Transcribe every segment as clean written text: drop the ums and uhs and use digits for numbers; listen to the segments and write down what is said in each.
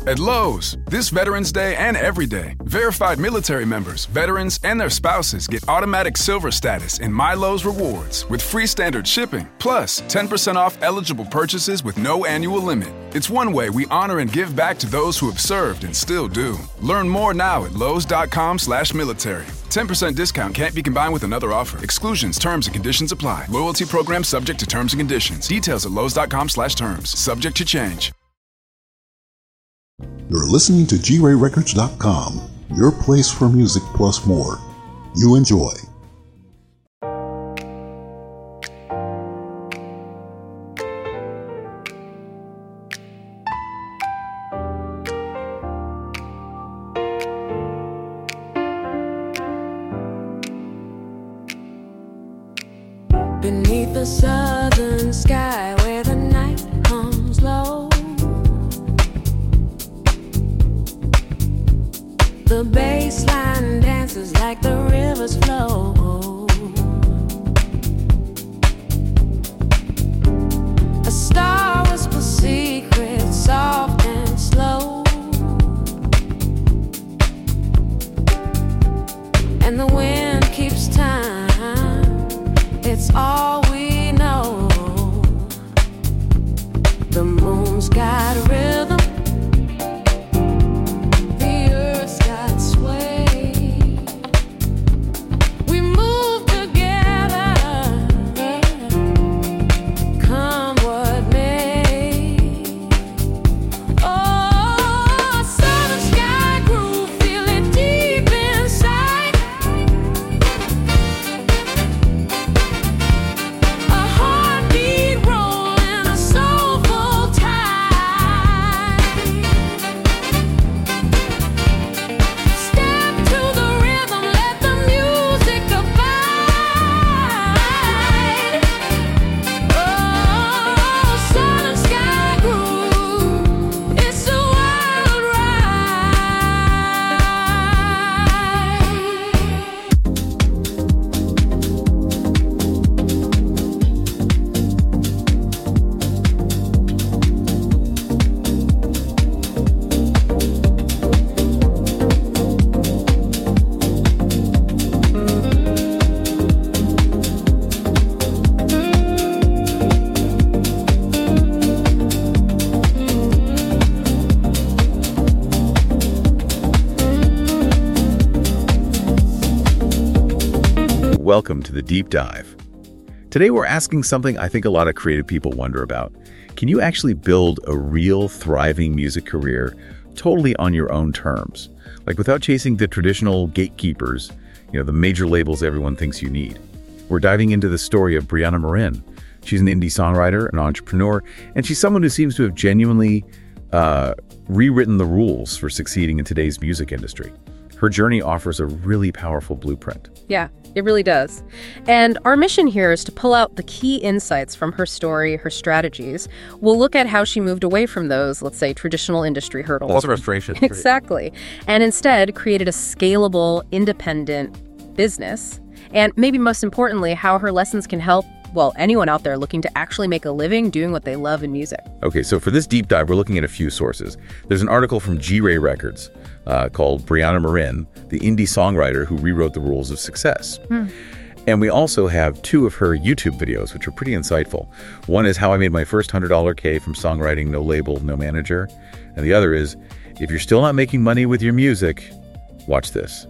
At Lowe's, this Veterans Day and every day, verified military members, veterans, and their spouses get automatic silver status in My Lowe's Rewards with free standard shipping, plus 10% off eligible purchases with no annual limit. It's one way we honor and give back to those who have served and still do. Learn more now at lowes.com/military. 10% discount can't be combined with another offer. Exclusions, terms, and conditions apply. Loyalty program subject to terms and conditions. Details at lowes.com/terms. Subject to change. You're listening to GRayRecords.com, your place for music plus more. You enjoy. Beneath the southern sky where the night comes low, the bassline dances like the rivers flow. A star whispers secrets soft and slow, and the wind keeps time. It's all we know. The moon's got rhythm, the earth's got sway. We move together, come what may. Oh, southern sky groove, feel it deep inside. A heartbeat rolling, a soulful tide. Step to the rhythm, let the music abide. Oh, southern sky groove, it's a wild Welcome to the Deep Dive. Today we're asking something I think a lot of creative people wonder about. Can you actually build a real thriving music career totally on your own terms? Like without chasing the traditional gatekeepers, the major labels everyone thinks you need. We're diving into the story of Brianna Marin. She's an indie songwriter, an entrepreneur, and she's someone who seems to have genuinely rewritten the rules for succeeding in today's music industry. Her journey offers a really powerful blueprint. Yeah, it really does. And our mission here is to pull out the key insights from her story, her strategies. We'll look at how she moved away from those, let's say, traditional industry hurdles. Lots of frustration. Exactly. And instead created a scalable, independent business. And maybe most importantly, how her lessons can help, anyone out there looking to actually make a living doing what they love in music. Okay, so for this deep dive, we're looking at a few sources. There's an article from G-Ray Records called Brianna Marin, the indie songwriter who rewrote the rules of success. And we also have two of her YouTube videos, which are pretty insightful. One is how I made my first $100 K from songwriting, no label, no manager. And the other is, if you're still not making money with your music, watch this.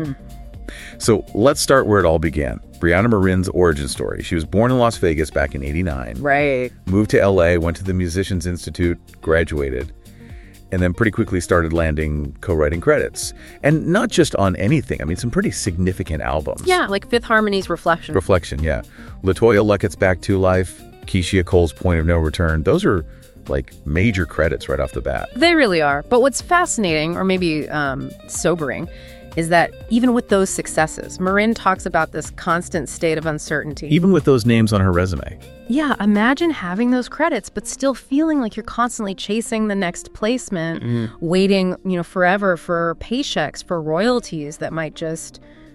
So let's start where it all began. Brianna Marin's origin story. She was born in Las Vegas back in '89. Right. Moved to LA, went to the Musicians Institute, graduated, and then pretty quickly started landing co-writing credits. And not just on anything. I mean, some pretty significant albums. Yeah, like Fifth Harmony's Reflection. Reflection, yeah. LaToya Luckett's Back to Life, Keisha Cole's Point of No Return. Those are like major credits right off the bat. They really are. But what's fascinating, or maybe sobering, is that even with those successes, Marin talks about this constant state of uncertainty. Even with those names on her resume. Yeah, imagine having those credits, but still feeling like you're constantly chasing the next placement, waiting, forever for paychecks, for royalties that might just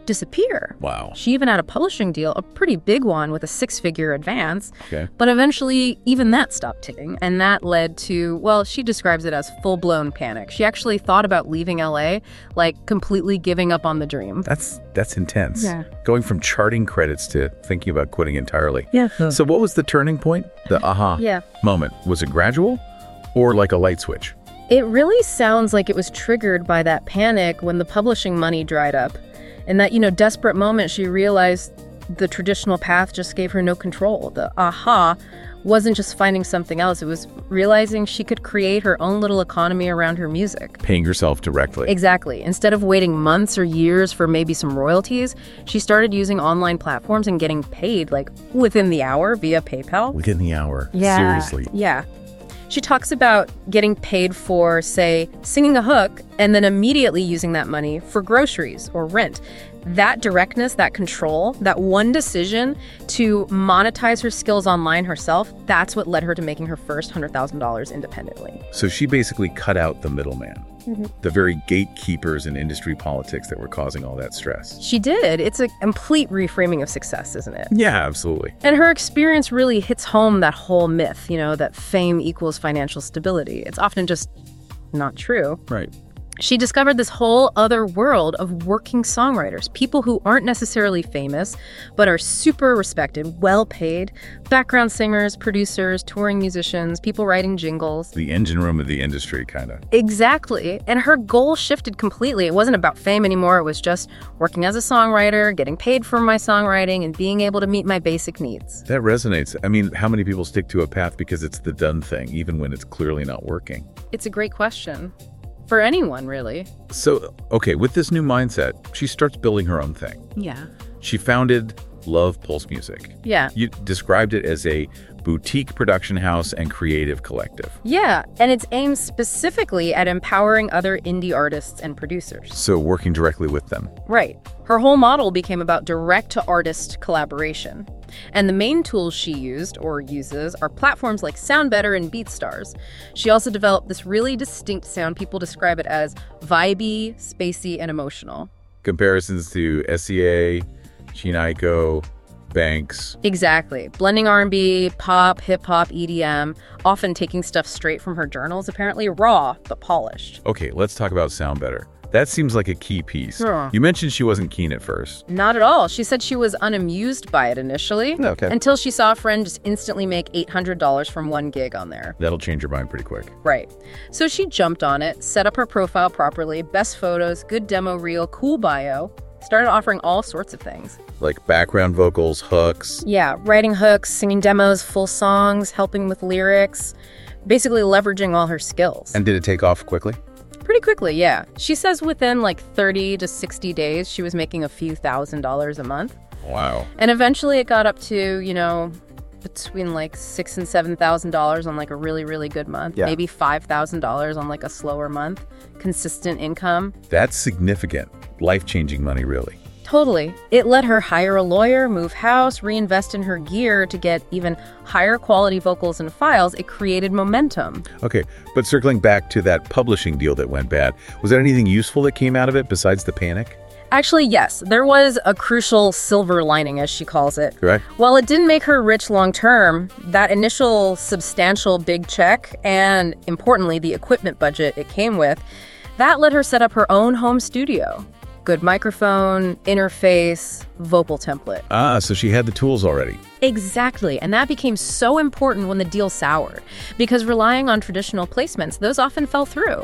disappear. Wow. She even had a publishing deal, a pretty big one with a 6-figure advance. Okay. But eventually, even that stopped ticking. And that led to, well, she describes it as full-blown panic. She actually thought about leaving LA, like completely giving up on the dream. That's intense. Yeah. Going from charting credits to thinking about quitting entirely. Yeah. So what was the turning point? The aha Yeah. moment? Was it gradual or like a light switch? It really sounds like it was triggered by that panic when the publishing money dried up. In that, desperate moment, she realized the traditional path just gave her no control. The aha wasn't just finding something else. It was realizing she could create her own little economy around her music. Paying herself directly. Exactly. Instead of waiting months or years for maybe some royalties, she started using online platforms and getting paid, like, within the hour via PayPal. Within the hour. Yeah. Seriously. Yeah. She talks about getting paid for, say, singing a hook and then immediately using that money for groceries or rent. That directness, that control, that one decision to monetize her skills online herself, that's what led her to making her first $100,000 independently. So she basically cut out the middleman. The very gatekeepers in industry politics that were causing all that stress. She did. It's a complete reframing of success, isn't it? Yeah, absolutely. And her experience really hits home that whole myth, that fame equals financial stability. It's often just not true. Right. She discovered this whole other world of working songwriters, people who aren't necessarily famous, but are super respected, well-paid, background singers, producers, touring musicians, people writing jingles. The engine room of the industry, kind of. Exactly. And her goal shifted completely. It wasn't about fame anymore. It was just working as a songwriter, getting paid for my songwriting, and being able to meet my basic needs. That resonates. I mean, how many people stick to a path because it's the done thing, even when it's clearly not working? It's a great question. For anyone, really. So, okay, with this new mindset, she starts building her own thing. Yeah. She founded Love Pulse Music. Yeah. You described it as a boutique production house and creative collective. Yeah, and it's aimed specifically at empowering other indie artists and producers. So working directly with them. Right. Her whole model became about direct-to-artist collaboration. And the main tools she used, or uses, are platforms like SoundBetter and BeatStars. She also developed this really distinct sound. People describe it as vibey, spacey, and emotional. Comparisons to SCA, Chinaiko, Banks. Exactly. Blending R&B, pop, hip-hop, EDM, often taking stuff straight from her journals, apparently raw but polished. Okay, let's talk about SoundBetter. That seems like a key piece. Sure. You mentioned she wasn't keen at first. Not at all. She said she was unamused by it initially, until she saw a friend just instantly make $800 from one gig on there. That'll change your mind pretty quick. Right. So she jumped on it, set up her profile properly, best photos, good demo reel, cool bio, started offering all sorts of things. Like background vocals, hooks. Yeah, writing hooks, singing demos, full songs, helping with lyrics, basically leveraging all her skills. And did it take off quickly? Pretty quickly, yeah. She says within like 30 to 60 days, she was making a few $1,000s a month. Wow. And eventually it got up to, between like $6,000 and $7,000 on like a really, really good month. Yeah. Maybe $5,000 on like a slower month. Consistent income. That's significant. Life-changing money, really. Totally. It let her hire a lawyer, move house, reinvest in her gear to get even higher quality vocals and files. It created momentum. Okay, but circling back to that publishing deal that went bad, was there anything useful that came out of it besides the panic? Actually, yes. There was a crucial silver lining, as she calls it. Correct. While it didn't make her rich long term, that initial substantial big check and, importantly, the equipment budget it came with, that let her set up her own home studio. Good microphone, interface, vocal template. Ah, so she had the tools already. Exactly, and that became so important when the deal soured, because relying on traditional placements, those often fell through.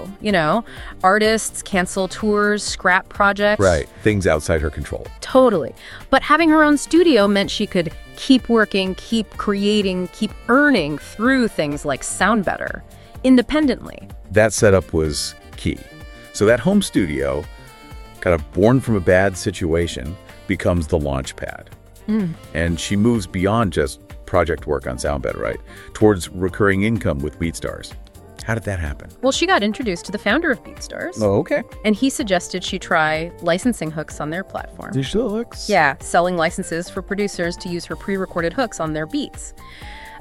Artists cancel tours, scrap projects. Right, things outside her control. Totally. But having her own studio meant she could keep working, keep creating, keep earning through things like SoundBetter, independently. That setup was key. So that home studio, kind of born from a bad situation, becomes the launch pad. And she moves beyond just project work on SoundBetter, right? Towards recurring income with BeatStars. How did that happen? Well, she got introduced to the founder of BeatStars. Oh, okay. And he suggested she try licensing hooks on their platform. Digital hooks? Yeah, selling licenses for producers to use her pre-recorded hooks on their beats.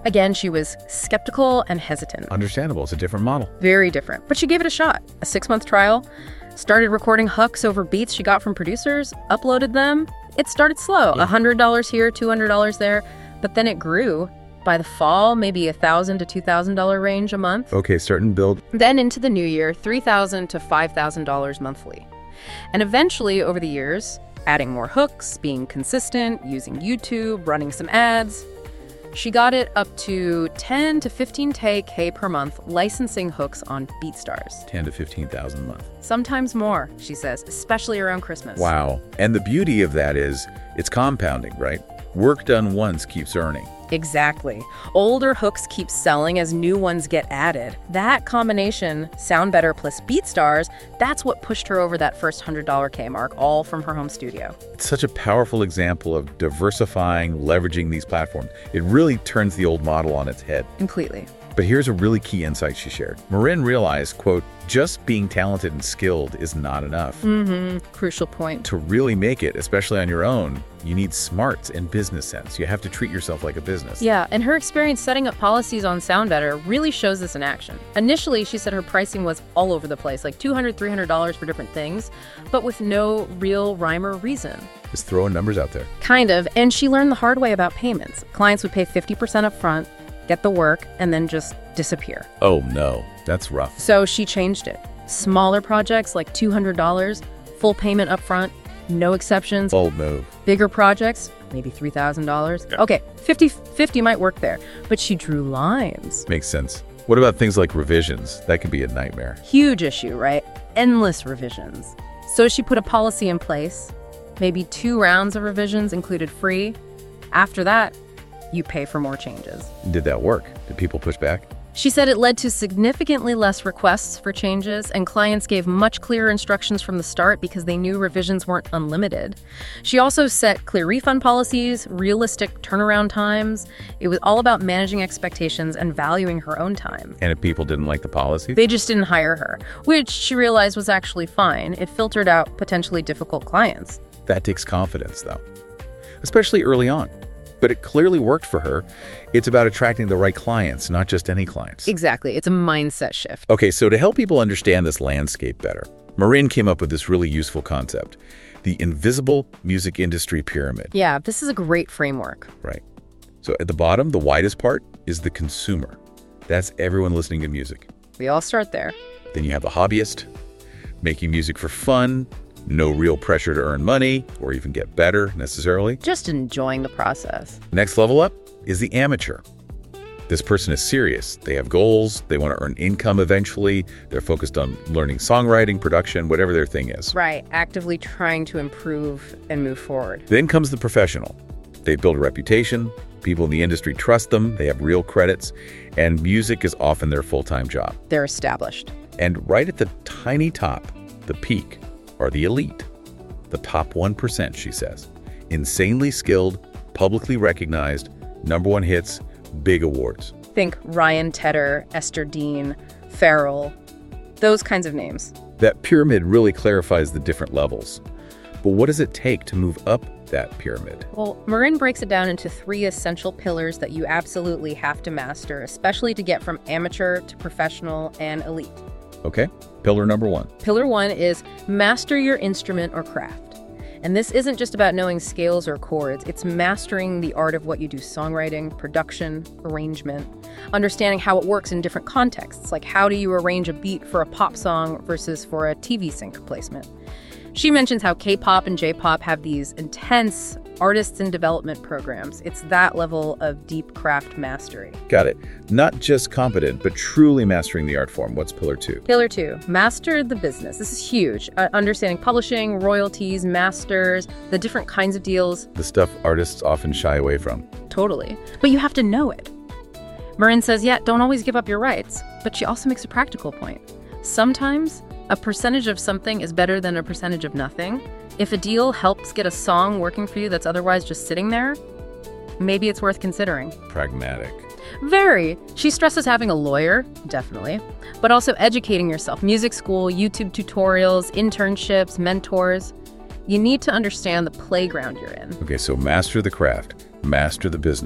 Again, she was skeptical and hesitant. Understandable. It's a different model. Very different. But she gave it a shot. A 6-month trial. Started recording hooks over beats she got from producers. Uploaded them. It started slow. $100 here, $200 there. But then it grew. By the fall, maybe $1,000 to $2,000 range a month. Okay, starting to build. Then into the new year, $3,000 to $5,000 monthly. And eventually, over the years, adding more hooks, being consistent, using YouTube, running some ads, she got it up to 10 to 15K per month licensing hooks on BeatStars. 10 to 15,000 a month. Sometimes more, she says, especially around Christmas. Wow. And the beauty of that is it's compounding, right? Work done once keeps earning. Exactly. Older hooks keep selling as new ones get added. That combination, Sound Better plus BeatStars, that's what pushed her over that first $100K mark, all from her home studio. It's such a powerful example of diversifying, leveraging these platforms. It really turns the old model on its head. Completely. But here's a really key insight she shared. Marin realized, quote, just being talented and skilled is not enough. Crucial point. To really make it, especially on your own, you need smarts and business sense. You have to treat yourself like a business. Yeah, and her experience setting up policies on Sound Better really shows this in action. Initially, she said her pricing was all over the place, like $200, $300 for different things, but with no real rhyme or reason. Just throwing numbers out there. Kind of, and she learned the hard way about payments. Clients would pay 50% up front, get the work, and then just disappear. Oh no, that's rough. So she changed it. Smaller projects like $200, full payment up front, no exceptions. Bold move. Bigger projects, maybe $3,000. Yeah. Okay, 50 might work there, but she drew lines. Makes sense. What about things like revisions? That can be a nightmare. Huge issue, right? Endless revisions. So she put a policy in place. Maybe 2 rounds of revisions included free. After that, you pay for more changes. Did that work? Did people push back? She said it led to significantly less requests for changes, and clients gave much clearer instructions from the start because they knew revisions weren't unlimited. She also set clear refund policies, realistic turnaround times. It was all about managing expectations and valuing her own time. And if people didn't like the policy? They just didn't hire her, which she realized was actually fine. It filtered out potentially difficult clients. That takes confidence, though, especially early on. But it clearly worked for her. It's about attracting the right clients, not just any clients. Exactly. It's a mindset shift. Okay, so to help people understand this landscape better, Marin came up with this really useful concept, the invisible music industry pyramid. Yeah, this is a great framework. Right. So at the bottom, the widest part is the consumer. That's everyone listening to music. We all start there. Then you have the hobbyist, making music for fun, no real pressure to earn money or even get better necessarily. Just enjoying the process. Next level up is the amateur. This person is serious. They have goals. They want to earn income eventually. They're focused on learning songwriting, production, whatever their thing is. Right. Actively trying to improve and move forward. Then comes the professional. They build a reputation. People in the industry trust them. They have real credits. And music is often their full-time job. They're established. And right at the tiny top, the peak, are the elite. The top 1%, she says. Insanely skilled, publicly recognized, #1 hits, big awards. Think Ryan Tedder, Esther Dean, Pharrell, those kinds of names. That pyramid really clarifies the different levels. But what does it take to move up that pyramid? Well, Marin breaks it down into 3 essential pillars that you absolutely have to master, especially to get from amateur to professional and elite. Okay, pillar number 1. Pillar 1 is master your instrument or craft. And this isn't just about knowing scales or chords. It's mastering the art of what you do, songwriting, production, arrangement, understanding how it works in different contexts, like how do you arrange a beat for a pop song versus for a TV sync placement. She mentions how K-pop and J-pop have these intense artists in development programs. It's that level of deep craft mastery. Got it. Not just competent, but truly mastering the art form. What's pillar 2? Pillar 2, master the business. This is huge. Understanding publishing, royalties, masters, the different kinds of deals. The stuff artists often shy away from. Totally. But you have to know it. Marin says, yeah, don't always give up your rights. But she also makes a practical point. Sometimes a percentage of something is better than a percentage of nothing. If a deal helps get a song working for you that's otherwise just sitting there, maybe it's worth considering. Pragmatic. Very. She stresses having a lawyer, definitely, but also educating yourself. Music school, YouTube tutorials, internships, mentors. You need to understand the playground you're in. Okay, so master the craft, master the business.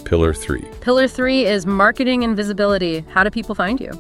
Pillar 3. Pillar 3 is marketing and visibility. How do people find you?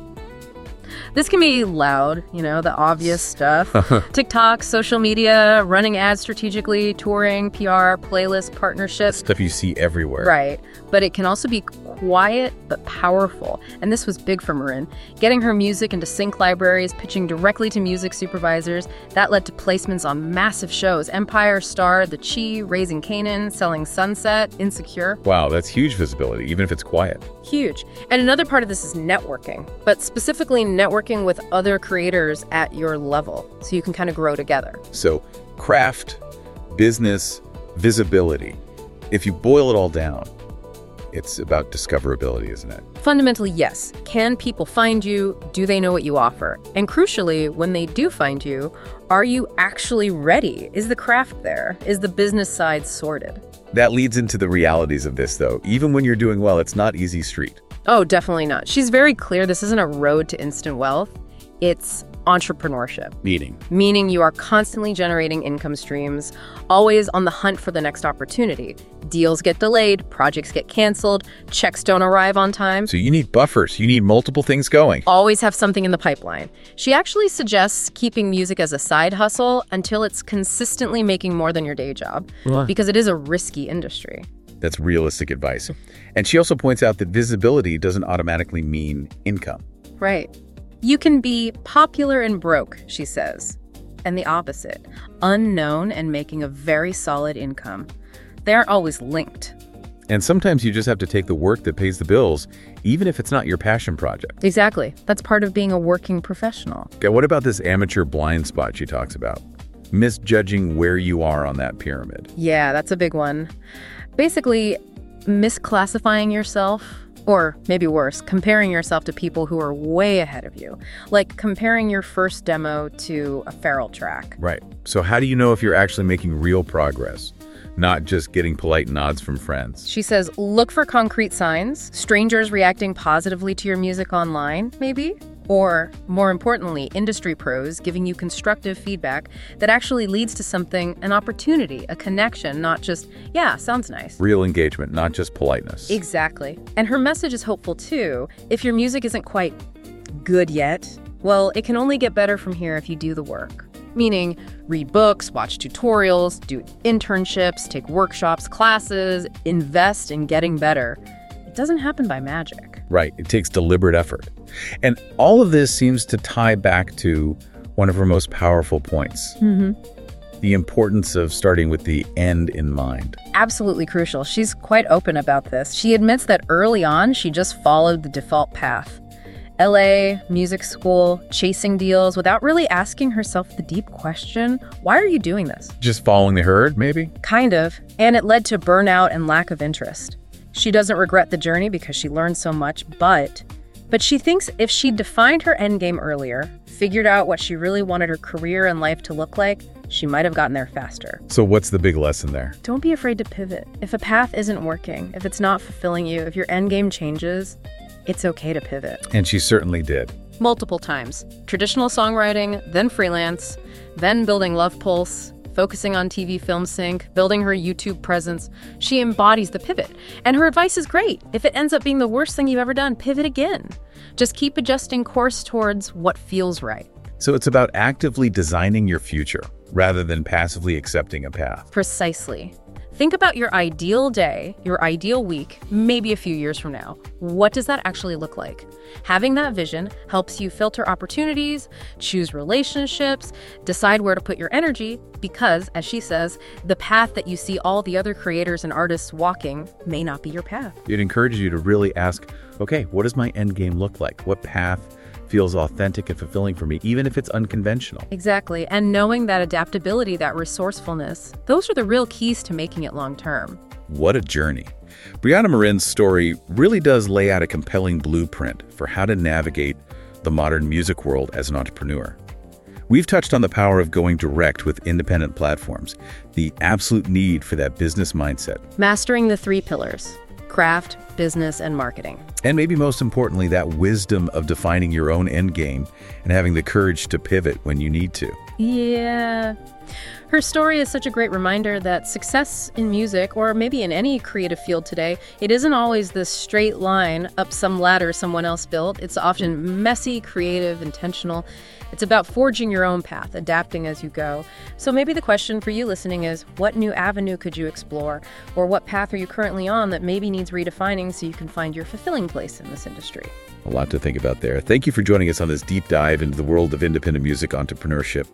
This can be loud, the obvious stuff. TikTok, social media, running ads strategically, touring, PR, playlist, partnerships. Stuff you see everywhere. Right. But it can also be quiet but powerful. And this was big for Marin. Getting her music into sync libraries, pitching directly to music supervisors, that led to placements on massive shows. Empire, Star, The Chi, Raising Kanan, Selling Sunset, Insecure. Wow, that's huge visibility, even if it's quiet. Huge. And another part of this is networking, but specifically networking with other creators at your level so you can kind of grow together. So craft, business, visibility. If you boil it all down, it's about discoverability, isn't it? Fundamentally, yes. Can people find you? Do they know what you offer? And crucially, when they do find you, are you actually ready? Is the craft there? Is the business side sorted? That leads into the realities of this, though. Even when you're doing well, it's not easy street. Oh, definitely not. She's very clear this isn't a road to instant wealth. It's entrepreneurship. Meaning you are constantly generating income streams, always on the hunt for the next opportunity. Deals get delayed, projects get canceled, checks don't arrive on time. So you need buffers. You need multiple things going. Always have something in the pipeline. She actually suggests keeping music as a side hustle until it's consistently making more than your day job, because it is a risky industry. That's realistic advice. And she also points out that visibility doesn't automatically mean income. Right. You can be popular and broke, she says, and the opposite, unknown and making a very solid income. They aren't always linked. And sometimes you just have to take the work that pays the bills, even if it's not your passion project. Exactly. That's part of being a working professional. Okay, what about this amateur blind spot she talks about? Misjudging where you are on that pyramid. Yeah, that's a big one. Basically, misclassifying yourself, or maybe worse, comparing yourself to people who are way ahead of you. Like comparing your first demo to a feral track. Right. So how do you know if you're actually making real progress, not just getting polite nods from friends? She says, look for concrete signs, strangers reacting positively to your music online, maybe? Or, more importantly, industry pros giving you constructive feedback that actually leads to something, an opportunity, a connection, not just, yeah, sounds nice. Real engagement, not just politeness. Exactly. And her message is hopeful too. If your music isn't quite good yet, well, it can only get better from here if you do the work. Meaning, read books, watch tutorials, do internships, take workshops, classes, invest in getting better. It doesn't happen by magic. Right. It takes deliberate effort. And all of this seems to tie back to one of her most powerful points. The importance of starting with the end in mind. Absolutely crucial. She's quite open about this. She admits that early on, she just followed the default path. LA, music school, chasing deals, without really asking herself the deep question, why are you doing this? Just following the herd, maybe? Kind of. And it led to burnout and lack of interest. She doesn't regret the journey because she learned so much, but she thinks if she'd defined her endgame earlier, figured out what she really wanted her career and life to look like, she might have gotten there faster. So what's the big lesson there? Don't be afraid to pivot. If a path isn't working, if it's not fulfilling you, if your endgame changes, it's okay to pivot. And she certainly did. Multiple times. Traditional songwriting, then freelance, then building Love Pulse, focusing on TV Film Sync, building her YouTube presence. She embodies the pivot. And her advice is great. If it ends up being the worst thing you've ever done, pivot again. Just keep adjusting course towards what feels right. So it's about actively designing your future rather than passively accepting a path. Precisely. Think about your ideal day, your ideal week, maybe a few years from now. What does that actually look like? Having that vision helps you filter opportunities, choose relationships, decide where to put your energy, because, as she says, the path that you see all the other creators and artists walking may not be your path. It encourages you to really ask, okay, what does my end game look like? What path feels authentic and fulfilling for me, even if it's unconventional? Exactly. And knowing that adaptability, that resourcefulness, those are the real keys to making it long term. What a journey. Brianna Marin's story really does lay out a compelling blueprint for how to navigate the modern music world as an entrepreneur. We've touched on the power of going direct with independent platforms, the absolute need for that business mindset. Mastering the 3 pillars: craft, business, and marketing. And maybe most importantly, that wisdom of defining your own end game and having the courage to pivot when you need to. Yeah. Her story is such a great reminder that success in music, or maybe in any creative field today, it isn't always this straight line up some ladder someone else built. It's often messy, creative, intentional. It's about forging your own path, adapting as you go. So maybe the question for you listening is, what new avenue could you explore? Or what path are you currently on that maybe needs redefining so you can find your fulfilling place in this industry? A lot to think about there. Thank you for joining us on this deep dive into the world of independent music entrepreneurship.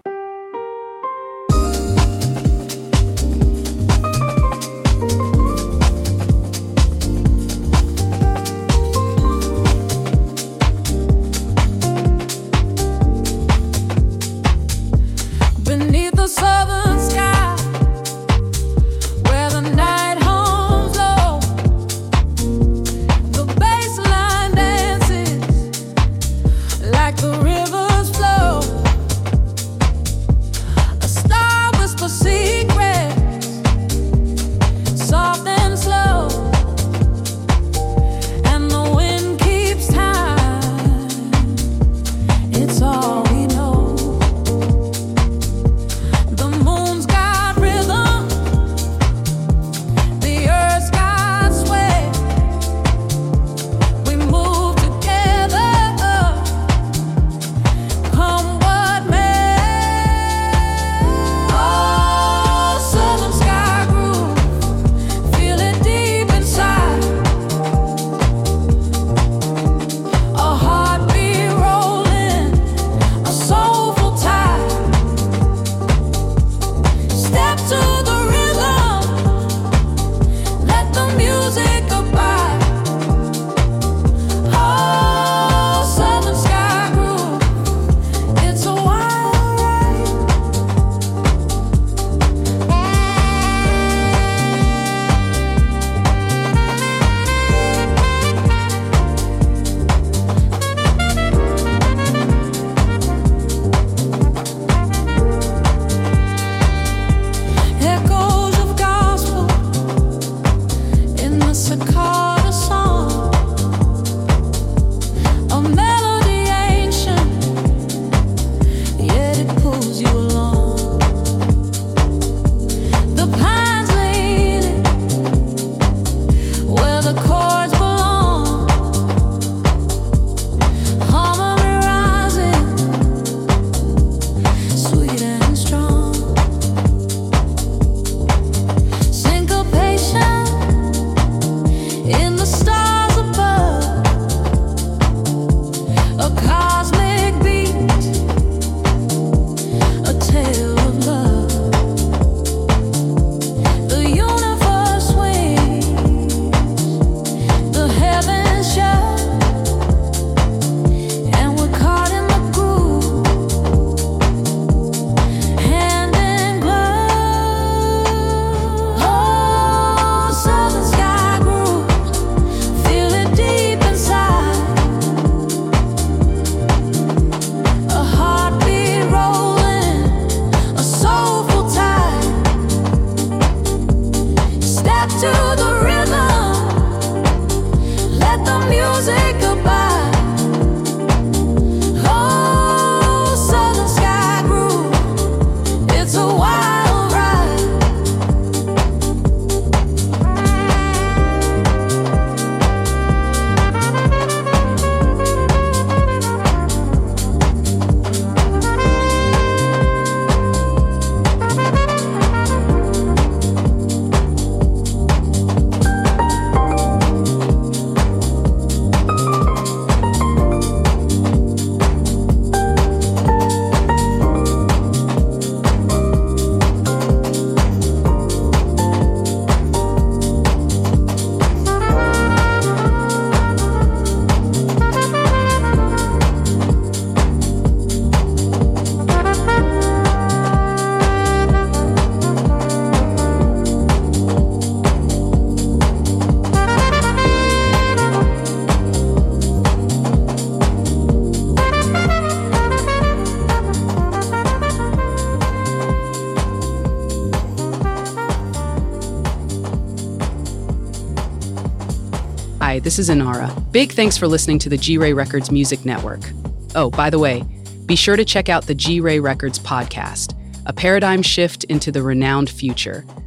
Hi, this is Inara. Big thanks for listening to the G-Ray Records Music Network. Oh, by the way, Be sure to check out the G-Ray Records podcast, a paradigm shift into the renowned future.